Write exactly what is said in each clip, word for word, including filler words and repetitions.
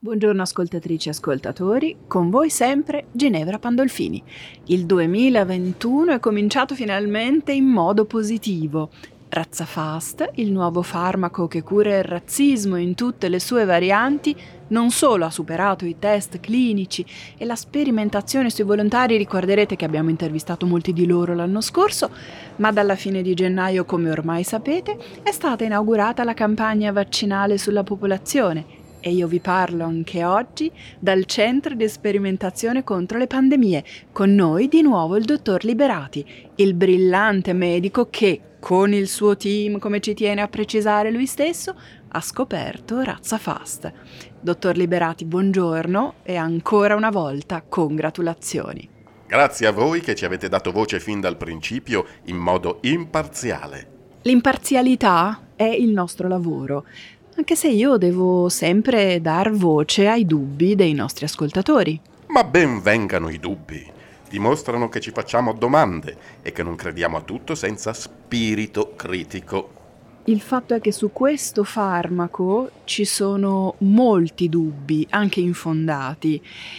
Buongiorno ascoltatrici e ascoltatori, con voi sempre Ginevra Pandolfini. Il duemilaventuno è cominciato finalmente in modo positivo. Razzafast, il nuovo farmaco che cura il razzismo in tutte le sue varianti, non solo ha superato i test clinici e la sperimentazione sui volontari, ricorderete che abbiamo intervistato molti di loro l'anno scorso, ma dalla fine di gennaio, come ormai sapete, è stata inaugurata la campagna vaccinale sulla popolazione. E io vi parlo anche oggi dal Centro di Sperimentazione contro le Pandemie. Con noi di nuovo il dottor Liberati, il brillante medico che, con il suo team, come ci tiene a precisare lui stesso, ha scoperto Razzafast. Dottor Liberati, buongiorno e ancora una volta congratulazioni. Grazie a voi che ci avete dato voce fin dal principio in modo imparziale. L'imparzialità è il nostro lavoro. Anche se io devo sempre dar voce ai dubbi dei nostri ascoltatori. Ma ben vengano i dubbi. Dimostrano che ci facciamo domande e che non crediamo a tutto senza spirito critico. Il fatto è che su questo farmaco ci sono molti dubbi, anche infondati,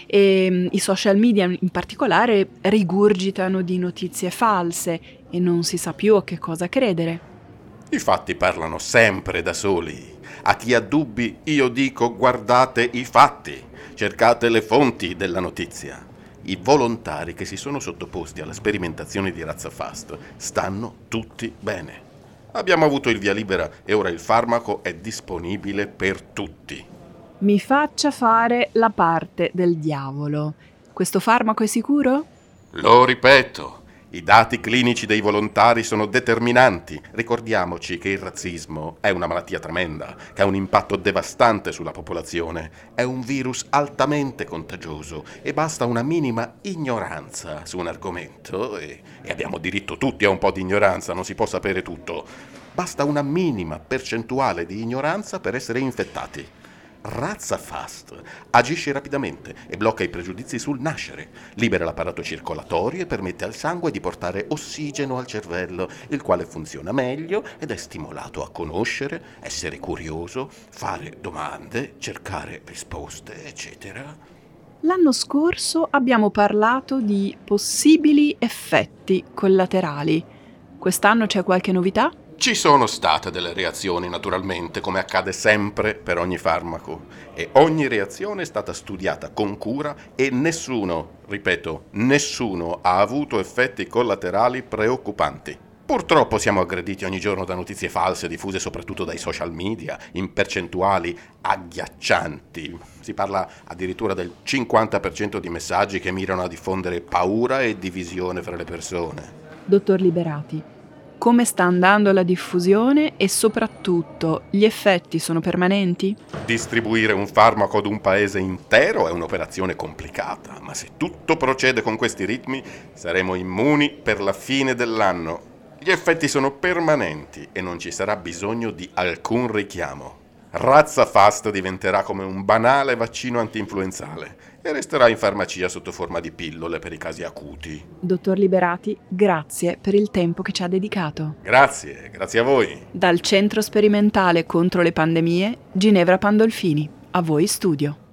e i social media in particolare rigurgitano di notizie false e non si sa più a che cosa credere. I fatti parlano sempre da soli. A chi ha dubbi io dico guardate i fatti, cercate le fonti della notizia. I volontari che si sono sottoposti alla sperimentazione di Razzafast stanno tutti bene. Abbiamo avuto il via libera e ora il farmaco è disponibile per tutti. Mi faccia fare la parte del diavolo. Questo farmaco è sicuro? Lo ripeto. I dati clinici dei volontari sono determinanti. Ricordiamoci che il razzismo è una malattia tremenda, che ha un impatto devastante sulla popolazione. È un virus altamente contagioso e basta una minima ignoranza su un argomento, e, e abbiamo diritto tutti a un po' di ignoranza, non si può sapere tutto. Basta una minima percentuale di ignoranza per essere infettati. Razzafast agisce rapidamente e blocca i pregiudizi sul nascere, libera l'apparato circolatorio e permette al sangue di portare ossigeno al cervello, il quale funziona meglio ed è stimolato a conoscere, essere curioso, fare domande, cercare risposte, eccetera. L'anno scorso abbiamo parlato di possibili effetti collaterali. Quest'anno c'è qualche novità? Ci sono state delle reazioni, naturalmente, come accade sempre per ogni farmaco, e ogni reazione è stata studiata con cura e nessuno, ripeto, nessuno ha avuto effetti collaterali preoccupanti. Purtroppo siamo aggrediti ogni giorno da notizie false diffuse soprattutto dai social media, in percentuali agghiaccianti. Si parla addirittura del cinquanta per cento di messaggi che mirano a diffondere paura e divisione fra le persone. Dottor Liberati, come sta andando la diffusione e soprattutto gli effetti sono permanenti? Distribuire un farmaco ad un paese intero è un'operazione complicata, ma se tutto procede con questi ritmi saremo immuni per la fine dell'anno. Gli effetti sono permanenti e non ci sarà bisogno di alcun richiamo. Razzafast diventerà come un banale vaccino antinfluenzale e resterà in farmacia sotto forma di pillole per i casi acuti. Dottor Liberati, grazie per il tempo che ci ha dedicato. Grazie, grazie a voi. Dal Centro Sperimentale contro le Pandemie, Ginevra Pandolfini. A voi studio.